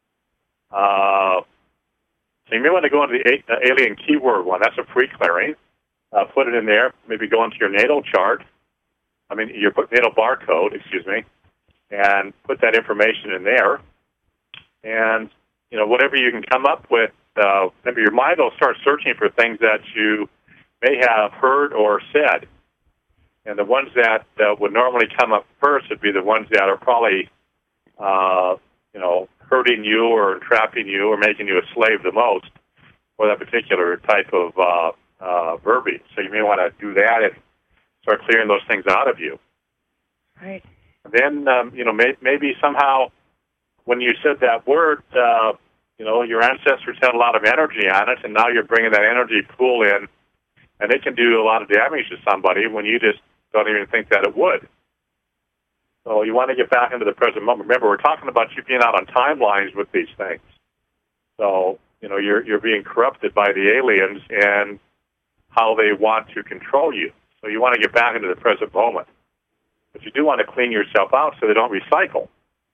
Uh, so you may want to go into the a- uh, alien keyword one. That's a free clearing. Uh, put it in there. Maybe go into your natal chart. I mean, your natal barcode. Excuse me, and put that information in there. And you know, whatever you can come up with. Uh, maybe your mind will start searching for things that you may have heard or said. And the ones that uh, would normally come up first would be the ones that are probably, uh, you know, hurting you or entrapping you or making you a slave the most for that particular type of uh, uh, verbiage. So you may want to do that and start clearing those things out of you. Right. And then, um, you know, may- maybe somehow when you said that word, uh, you know, your ancestors had a lot of energy on it, and now you're bringing that energy pool in, and it can do a lot of damage to somebody when you just don't even think that it would. So you want to get back into the present moment. Remember, we're talking about you being out on timelines with these things. So, you know, you're you're being corrupted by the aliens and how they want to control you. So you want to get back into the present moment. But you do want to clean yourself out so they don't recycle.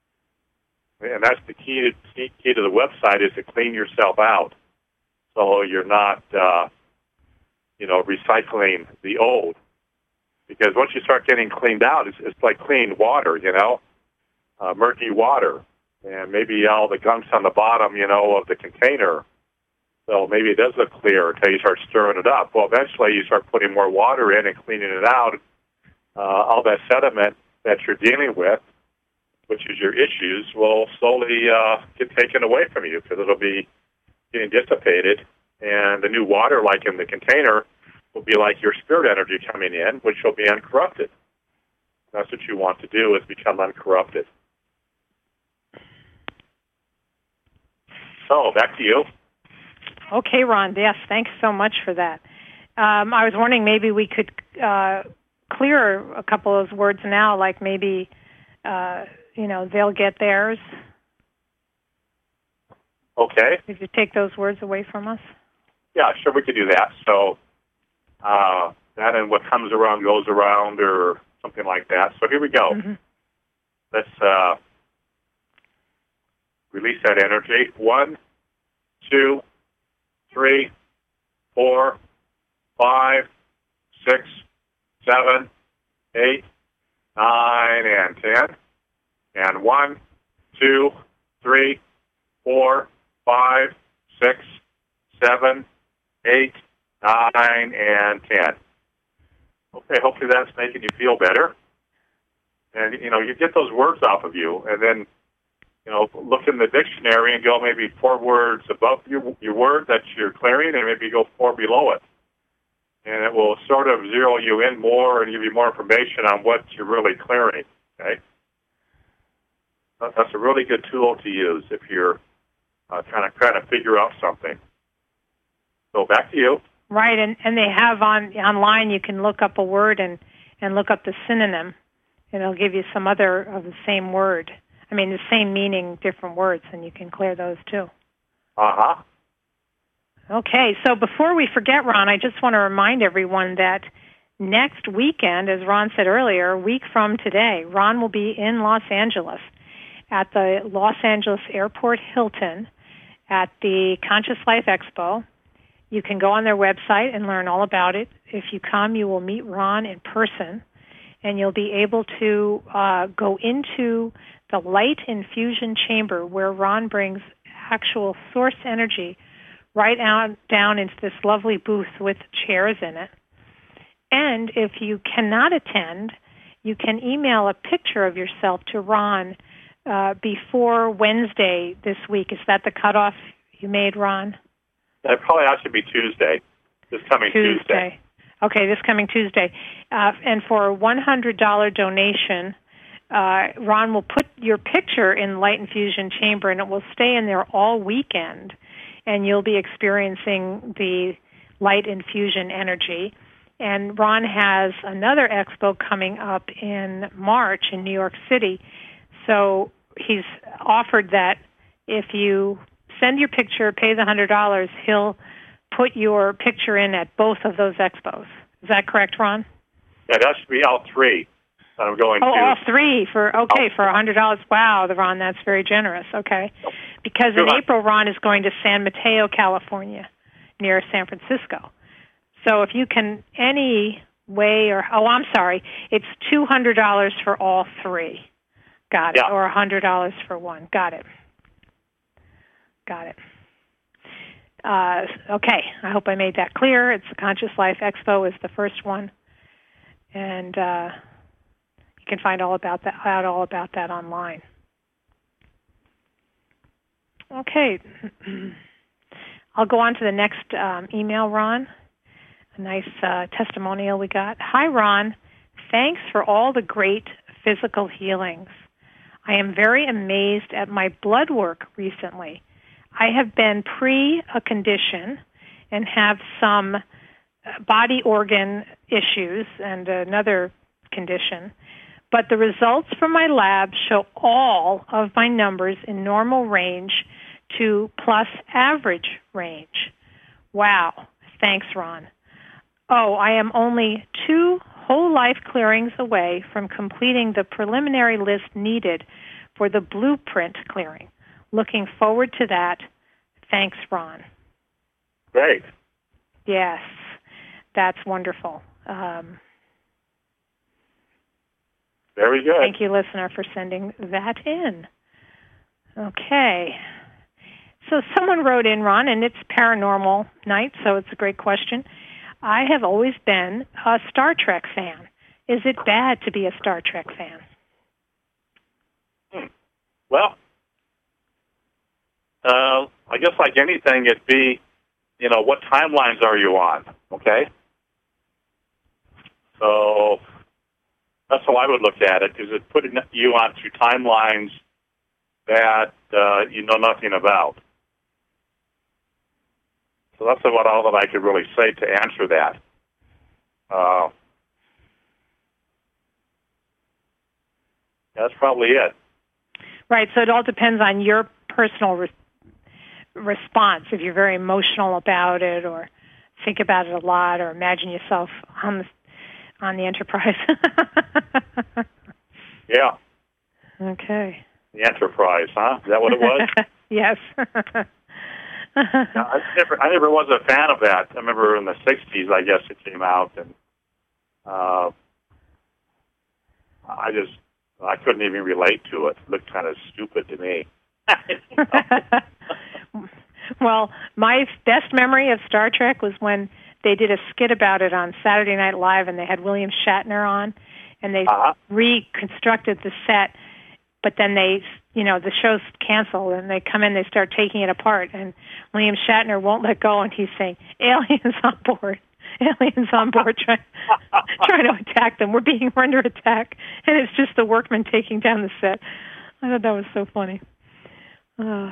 And that's the key to, key to the website is to clean yourself out so you're not, uh, you know, recycling the old. Because once you start getting cleaned out, it's, it's like clean water, you know, uh, murky water. And maybe all the gunk's on the bottom, you know, of the container. So maybe it does look clear until you start stirring it up. Well, eventually you start putting more water in and cleaning it out. Uh, all that sediment that you're dealing with, which is your issues, will slowly uh, get taken away from you because it'll be getting dissipated. And the new water, like in the container, will be like your spirit energy coming in, which will be uncorrupted. That's what you want to do, is become uncorrupted. So, back to you. Okay, Ron. Yes, thanks so much for that. Um, I was wondering maybe we could uh, clear a couple of those words now, like maybe, uh, you know, they'll get theirs. Okay. Could you take those words away from us? Yeah, sure, we could do that. So, uh, that and what comes around goes around, or something like that. So here we go. Mm-hmm. Let's uh, release that energy. One, two, three, four, five, six, seven, eight, nine, and ten. And one, two, three, four, five, six, seven, eight, nine, and ten. Okay, hopefully that's making you feel better. And, you know, you get those words off of you, and then, you know, look in the dictionary and go maybe four words above your, your word that you're clearing, and maybe go four below it. And it will sort of zero you in more and give you more information on what you're really clearing, okay? That's a really good tool to use if you're uh, trying to kind of figure out something. So back to you. Right, and, and they have on online, you can look up a word and, and look up the synonym, and it'll give you some other of the same word. I mean, the same meaning, different words, and you can clear those too. Uh-huh. Okay, so before we forget, Ron, I just want to remind everyone that next weekend, as Ron said earlier, a week from today, Ron will be in Los Angeles at the Los Angeles Airport Hilton at the Conscious Life Expo. You can go on their website and learn all about it. If you come, you will meet Ron in person, and you'll be able to uh, go into the light infusion chamber where Ron brings actual source energy right out down into this lovely booth with chairs in it. And if you cannot attend, you can email a picture of yourself to Ron uh, before Wednesday this week. Is that the cutoff you made, Ron? That probably has to be Tuesday, this coming Tuesday. Tuesday. Okay, this coming Tuesday. Uh, and for a one hundred dollars donation, uh, Ron will put your picture in Light Infusion Chamber, and it will stay in there all weekend, and you'll be experiencing the light infusion energy. And Ron has another expo coming up in March in New York City, so he's offered that if you send your picture, pay the one hundred dollars, he'll put your picture in at both of those expos. Is that correct, Ron? Yeah, that should be all three that I'm going oh, to. Oh, all three for, okay, for one hundred dollars. Wow, Ron, that's very generous. Okay. Because in April, Ron is going to San Mateo, California, near San Francisco. So if you can any way or, oh, I'm sorry, it's two hundred dollars for all three. Got it. Yeah. Or one hundred dollars for one. Got it. Got it. Uh, okay, I hope I made that clear. It's the Conscious Life Expo is the first one, and uh, you can find all about that out all about that online. Okay, I'll go on to the next um, email, Ron. A nice uh, testimonial we got. Hi, Ron. Thanks for all the great physical healings. I am very amazed at my blood work recently. I have been pre a condition and have some body organ issues and another condition, but the results from my lab show all of my numbers in normal range to plus average range. Wow. Thanks, Ron. Oh, I am only two whole life clearings away from completing the preliminary list needed for the blueprint clearing. Looking forward to that. Thanks, Ron. Great. Yes, that's wonderful. Um, Very good. Thank you, listener, for sending that in. Okay. So someone wrote in, Ron, and it's paranormal night, so it's a great question. I have always been a Star Trek fan. Is it bad to be a Star Trek fan? Hmm. Well, uh, I guess like anything, it'd be, you know, what timelines are you on, okay? So that's how I would look at it, is it putting you onto timelines that uh, you know nothing about. So that's about all that I could really say to answer that. Uh, that's probably it. Right, so it all depends on your personal re- response. If you're very emotional about it, or think about it a lot, or imagine yourself on the on the Enterprise. Yeah. Okay. The Enterprise, huh? Is that what it was? Yes. No, I never, I never was a fan of that. I remember in the sixties, I guess it came out, and uh, I just, I couldn't even relate to it. It looked kind of stupid to me. Well, my best memory of Star Trek was when they did a skit about it on Saturday Night Live, and they had William Shatner on, and they uh-huh. reconstructed the set, but then they, you know, the show's canceled, and they come in, they start taking it apart, and William Shatner won't let go, and he's saying, aliens on board, aliens on board, trying, trying to attack them. We're being under attack, and it's just the workmen taking down the set. I thought that was so funny. Uh,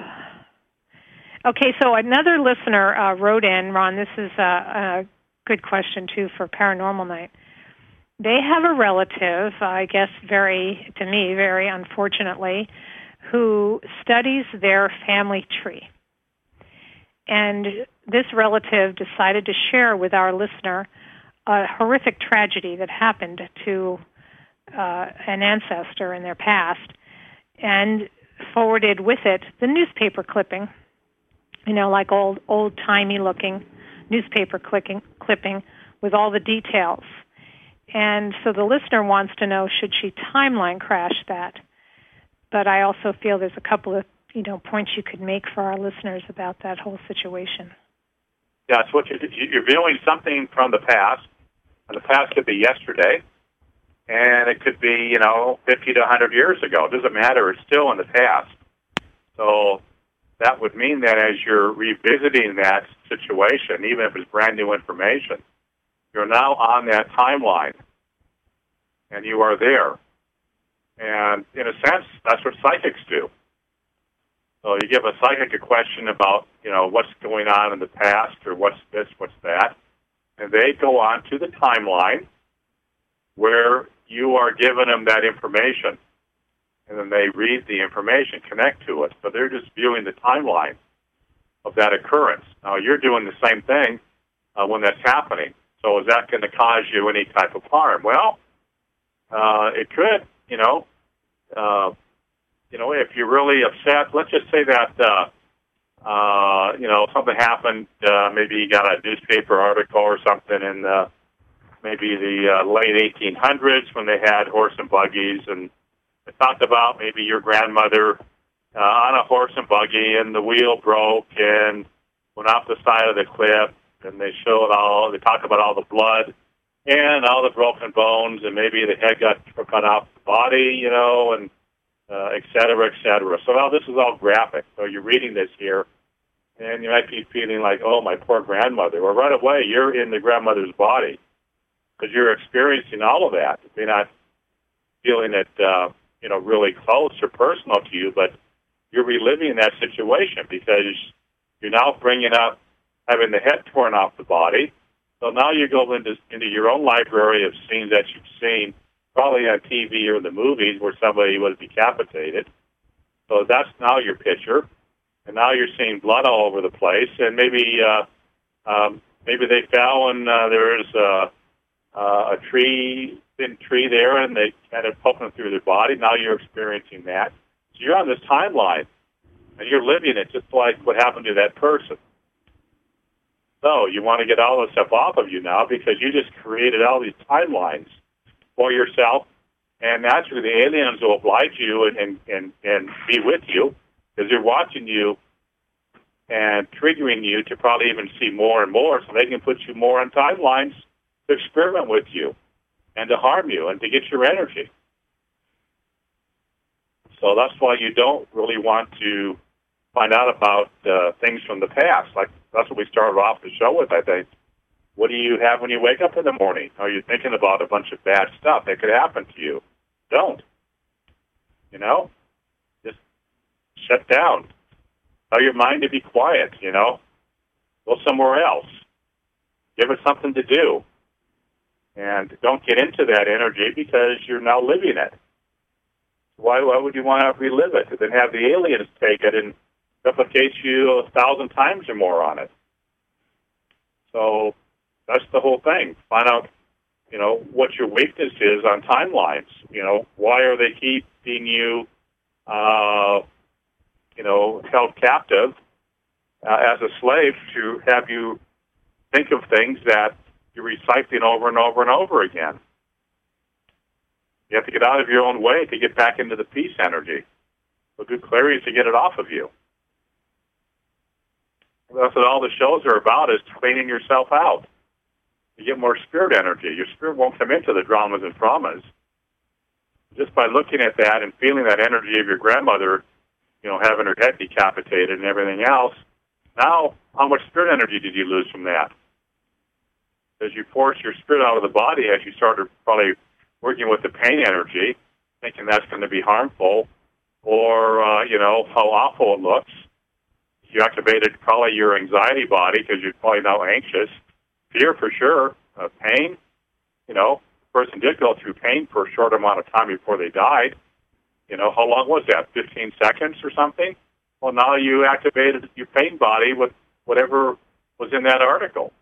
okay, so another listener uh, wrote in, Ron, this is a, a good question, too, for Paranormal Night. They have a relative, I guess very, to me, very unfortunately, who studies their family tree. And this relative decided to share with our listener a horrific tragedy that happened to uh, an ancestor in their past, and forwarded with it the newspaper clipping, you know, like old, old-timey looking newspaper clicking, clipping with all the details. And so the listener wants to know, should she timeline crash that? But I also feel there's a couple of, you know, points you could make for our listeners about that whole situation. Yeah, it's what you're, you're viewing something from the past, and the past could be yesterday, and it could be, you know, fifty to one hundred years ago. It doesn't matter. It's still in the past. So that would mean that as you're revisiting that situation, even if it's brand new information, you're now on that timeline, and you are there. And in a sense, that's what psychics do. So you give a psychic a question about, you know, what's going on in the past, or what's this, what's that, and they go on to the timeline where you are giving them that information, and then they read the information, connect to it. So they're just viewing the timeline of that occurrence. Now, you're doing the same thing uh, when that's happening. So is that going to cause you any type of harm? Well, uh, it could, you know. Uh, you know, if you're really upset, let's just say that, uh, uh, you know, something happened, uh, maybe you got a newspaper article or something in uh, maybe the uh, late eighteen hundreds when they had horse and buggies, and it talked about maybe your grandmother uh, on a horse and buggy, and the wheel broke and went off the side of the cliff, and they showed all, they talk about all the blood and all the broken bones, and maybe the head got cut off the body, you know, and uh, et cetera, et cetera. So now this is all graphic. So you're reading this here, and you might be feeling like, oh, my poor grandmother. Well, right away, you're in the grandmother's body because you're experiencing all of that. You're not feeling it, uh, you know, really close or personal to you, but you're reliving that situation because you're now bringing up having the head torn off the body. So now you go into into your own library of scenes that you've seen, probably on T V or the movies where somebody was decapitated. So that's now your picture, and now you're seeing blood all over the place. And maybe uh, um, maybe they fell and uh, there's uh, uh, a tree, thin tree there, and they had it poking through their body. Now you're experiencing that. So you're on this timeline, and you're living it just like what happened to that person. So you want to get all this stuff off of you now because you just created all these timelines for yourself, and naturally the aliens will oblige you and, and, and, and be with you because they're watching you and triggering you to probably even see more and more so they can put you more on timelines to experiment with you and to harm you and to get your energy. So that's why you don't really want to find out about uh, things from the past. Like, that's what we started off the show with, I think. What do you have when you wake up in the morning? Are you thinking about a bunch of bad stuff that could happen to you? Don't. You know? Just shut down. Tell your mind to be quiet, you know? Go somewhere else. Give it something to do. And don't get into that energy because you're now living it. Why, why would you want to relive it? Then have the aliens take it and replicate you a thousand times or more on it. So that's the whole thing. Find out, you know, what your weakness is on timelines. You know, why are they keeping you, uh, you know, held captive uh, as a slave to have you think of things that you're recycling over and over and over again. You have to get out of your own way to get back into the peace energy. So do clarity to get it off of you. That's what all the shows are about, is cleaning yourself out. You get more spirit energy. Your spirit won't come into the dramas and traumas. Just by looking at that and feeling that energy of your grandmother, you know, having her head decapitated and everything else, now how much spirit energy did you lose from that? As you force your spirit out of the body, as you started probably working with the pain energy, thinking that's going to be harmful, or, uh, you know, how awful it looks. You activated probably your anxiety body because you're probably now anxious. Fear for sure. Uh, pain, you know, the person did go through pain for a short amount of time before they died. You know, how long was that? fifteen seconds or something? Well, now you activated your pain body with whatever was in that article.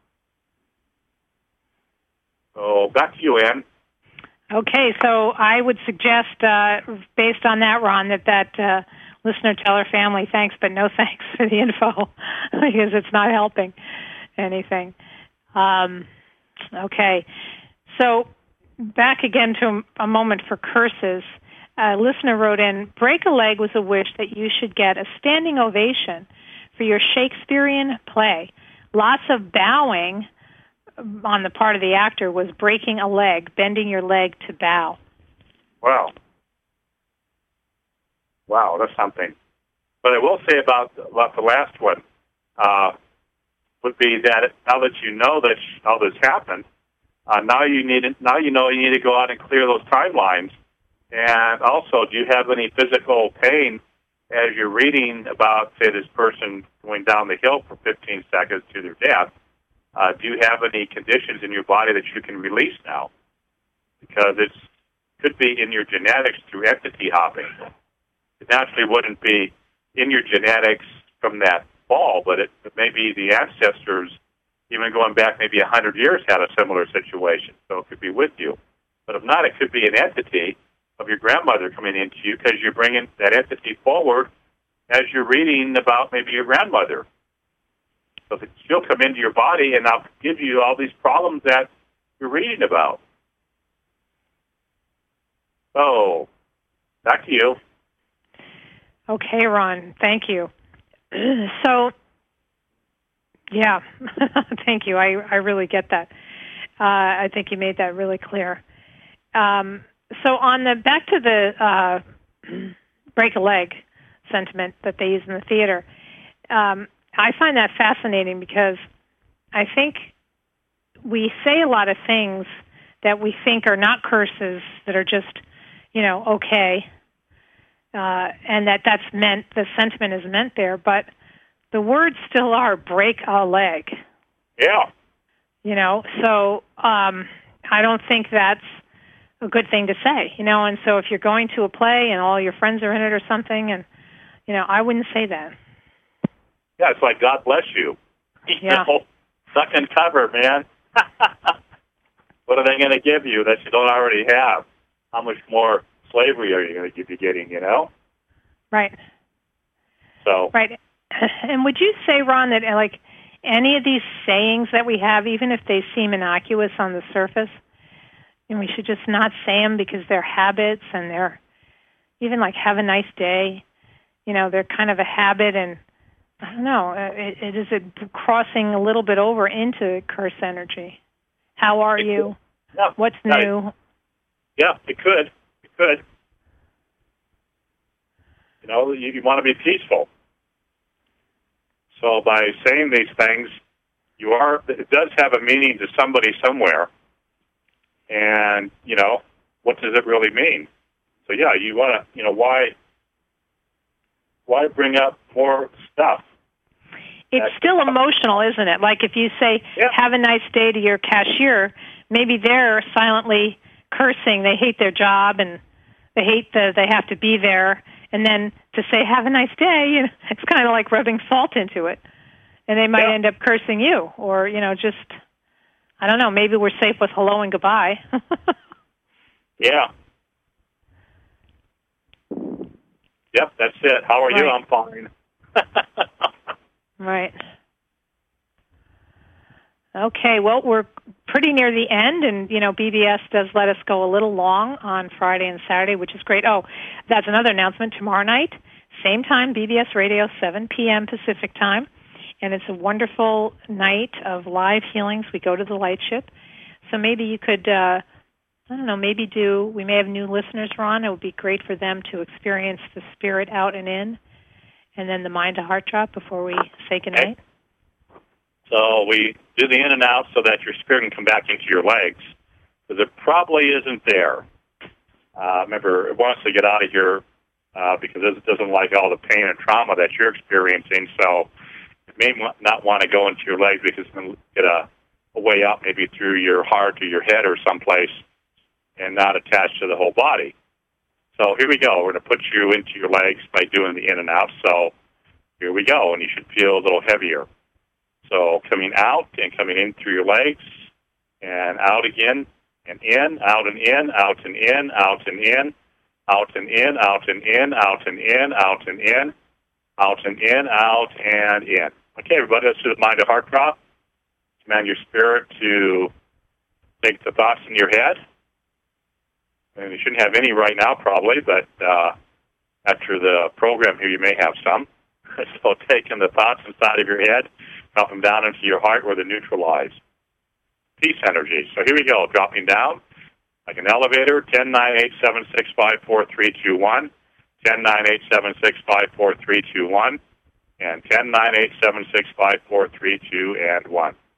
So back to you, Ann. Okay, so I would suggest, uh, based on that, Ron, that that uh, listener tell her family thanks, but no thanks for the info because it's not helping anything. Um, okay, so back again to a moment for curses. A listener wrote in, break a leg was a wish that you should get a standing ovation for your Shakespearean play. Lots of bowing on the part of the actor was breaking a leg, bending your leg to bow. Wow. Wow, that's something. But I will say about, about the last one uh, would be that now that you know that all this happened, uh, now you need now you know you need to go out and clear those timelines. And also, do you have any physical pain as you're reading about, say, this person going down the hill for fifteen seconds to their death? Uh, do you have any conditions in your body that you can release now? Because it could be in your genetics through entity hopping. It naturally wouldn't be in your genetics from that fall, but it, it may be the ancestors, even going back maybe one hundred years, had a similar situation. So it could be with you. But if not, it could be an entity of your grandmother coming into you because you're bringing that entity forward as you're reading about maybe your grandmother. So she'll come into your body and I'll give you all these problems that you're reading about. So, back to you. Okay, Ron. Thank you. So, yeah, thank you. I, I really get that. Uh, I think you made that really clear. Um, so on the back to the uh, break a leg sentiment that they use in the theater, um, I find that fascinating because I think we say a lot of things that we think are not curses, that are just, you know, okay, uh, and that that's meant, the sentiment is meant there, but the words still are break a leg. Yeah. You know, so um, I don't think that's a good thing to say, you know, and so if you're going to a play and all your friends are in it or something, and, you know, I wouldn't say that. Yeah, it's like, God bless you. Yeah. You know, suck and cover, man. What are they going to give you that you don't already have? How much more slavery are you going to be getting, you know? Right. So. Right. And would you say, Ron, that, like, any of these sayings that we have, even if they seem innocuous on the surface, and we should just not say them because they're habits and they're even like, have a nice day, you know, they're kind of a habit, and I don't know, it, it, is it crossing a little bit over into curse energy? How are you? Yeah. What's Yeah. new? Yeah, it could. It could. You know, you, you want to be peaceful. So by saying these things, you are, it does have a meaning to somebody somewhere. And, you know, what does it really mean? So, yeah, you want to, you know, why, why bring up more stuff? it's That's still emotional, isn't it? Like if you say, yeah. have a nice day to your cashier, maybe they're silently cursing. They hate their job and they hate that they have to be there. And then to say, have a nice day, you know, it's kind of like rubbing salt into it. And they might yeah. end up cursing you or, you know, just, I don't know, maybe we're safe with hello and goodbye. yeah. Yep, that's it. How are right. you? I'm fine. Right. Okay, well, we're pretty near the end, and, you know, B B S does let us go a little long on Friday and Saturday, which is great. Oh, that's another announcement. Tomorrow night, same time, B B S Radio, seven p.m. Pacific time, and it's a wonderful night of live healings. We go to the light ship. So maybe you could, uh, I don't know, maybe do, we may have new listeners, Ron. It would be great for them to experience the spirit out and in, and then the mind to heart drop before we say goodnight. Okay. So we do the in and out so that your spirit can come back into your legs, because it probably isn't there. Uh, remember, it wants to get out of here uh, because it doesn't like all the pain and trauma that you're experiencing, so it may not want to go into your legs because it's going to get a, a way out maybe through your heart or your head or someplace and not attached to the whole body. So here we go. We're going to put you into your legs by doing the in and out. So here we go, and you should feel a little heavier. So coming out and coming in through your legs, and out again, and in, out and in, out and in, out and in, out and in, out and in, out and in, out and in, out and in, out and in. Okay, everybody, let's do the mind to heart drop. Command your spirit to take the thoughts in your head. And you shouldn't have any right now, probably, but uh, after the program here, you may have some. So taking the thoughts inside of your head, drop them down into your heart where they're neutralized. Peace energy. So here we go, dropping down like an elevator, ten, nine, eight, seven, six, five, four, three, two, one, ten, nine, eight, seven, six, five, four, three, two, one, and ten, nine, eight, seven, six, five, four, three, two, and one.